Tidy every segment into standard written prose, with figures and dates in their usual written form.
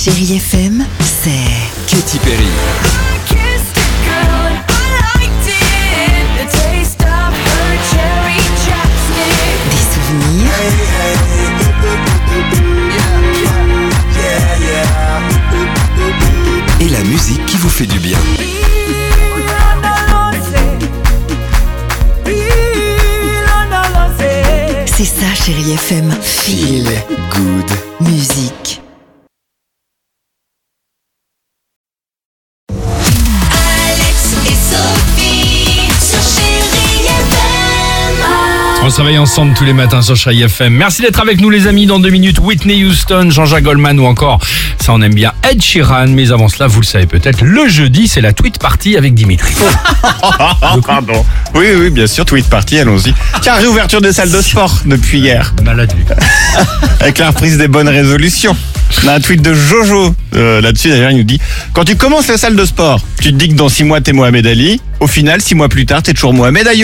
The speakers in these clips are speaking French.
Chérie FM, c'est Katy Perry. des souvenirs, Et la musique qui vous fait du bien. c'est ça Chérie FM. Feel good. Musique. Alex et Sophie sur Chérie FM. On se réveille ensemble tous les matins sur Chérie FM. Merci d'être avec nous les amis. Dans 2 minutes, Whitney Houston, Jean-Jacques Goldman ou encore, ça on aime bien, Ed Sheeran. Mais avant cela, vous le savez peut-être, le jeudi, c'est la tweet party avec Dimitri. Pardon. Oui, bien sûr, tweet party, allons-y. Tiens, réouverture des salles de sport depuis hier, Malade lui. avec la reprise des bonnes résolutions. On a un tweet de Jojo là-dessus, d'ailleurs, il nous dit « Quand tu commences la salle de sport, tu te dis que dans 6 mois, t'es Mohamed Ali. Au final, 6 mois plus tard, t'es toujours Mohamed Ayoli. »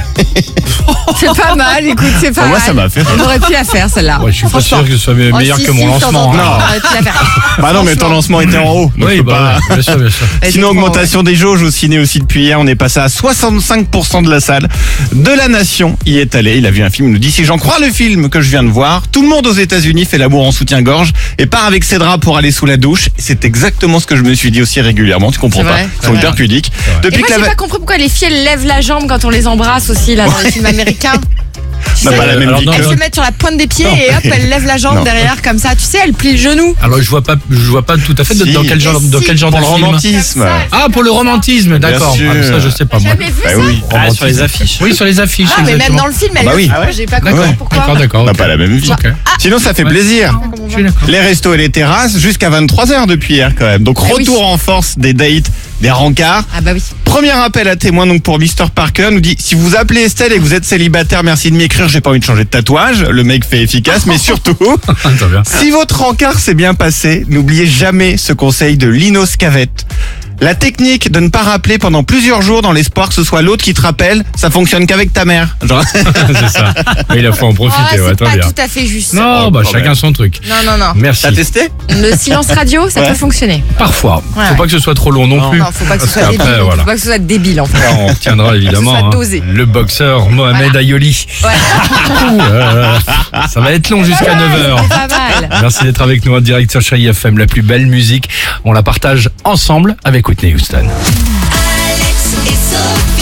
C'est pas mal, écoute, c'est pas Moi, mal. ça m'a fait rire. On aurait pu la faire, celle-là. Ouais, je suis pas sûr que ce soit meilleur que mon lancement. Non, hein. on aurait pu la faire. Bah non, mais ton lancement était en haut. donc Oui, je peux pas- bien sûr, bien sûr. Elle Sinon, était trop- augmentation des jauges au ciné aussi depuis hier. On est passé à 65% de la salle de la nation y est allé. Il a vu un film, il nous dit, si j'en crois le film que je viens de voir, tout le monde aux États-Unis fait l'amour en soutien-gorge et part avec ses draps pour aller sous la douche. C'est exactement ce que je me suis dit aussi régulièrement. Tu comprends C'est pas? vrai. Ils sont hyper pudiques. Et Depuis moi, que j'ai la... pas compris pourquoi les filles elles lèvent la jambe quand on les embrasse aussi, là, dans les films américains. Tu n'a sais, pas la même alors vie non, que... elles se mettent sur la pointe des pieds Non. et hop, elles lèvent la jambe Non. derrière comme ça. Tu sais, elles plient le genou. Alors je vois pas tout à fait Si. dans quel genre, Mais dans si. quel genre Pour de le film. romantisme. Ah, pour le romantisme, d'accord. sûr. Ah, mais ça je sais pas moi. Jamais vu Bah ça. oui. Ah, sur les affiches. Oui, sur les affiches. Ah, mais même exactement. dans le film, elles bah le oui. font. Ah ouais. J'ai pas compris D'accord, pourquoi. d'accord. On n'a ok. pas la même vie. Ok. Sinon, ça fait Ouais. plaisir. Je suis d'accord. Les restos et les terrasses jusqu'à 23h depuis hier quand même. Donc Eh oui. retour en force des dates, des rencarts. Ah bah oui. Premier appel à témoin donc pour Mr Parker nous dit si vous appelez Estelle et que vous êtes célibataire, merci de m'écrire, j'ai pas envie de changer de tatouage. Le mec fait efficace, mais surtout Très bien. si votre rencard s'est bien passé, n'oubliez jamais ce conseil de Lino Scavette. La technique de ne pas rappeler pendant plusieurs jours dans l'espoir que ce soit l'autre qui te rappelle, ça fonctionne qu'avec ta mère. Genre... C'est ça. Mais il faut en Ah, profiter, ouais, c'est très pas bien. tout à fait juste. Non, bah quand chacun même. son truc. Non. Merci. T'as testé? Le silence radio, ça Ouais. peut fonctionner. Parfois. Ouais, Faut ouais. pas que ce soit trop long non plus. Non, faut pas que ce soit Parce débile. qu'après, voilà. Faut pas que ce soit débile en fait. Là, on retiendra évidemment Que ce soit dosé. le boxeur Mohamed Ayoli. Ouais. Ça va être long jusqu'à 9h. C'est pas mal. Merci d'être avec nous en direct sur Chérie FM. La plus belle musique, on la partage ensemble avec Whitney Houston. Alex et Sophie.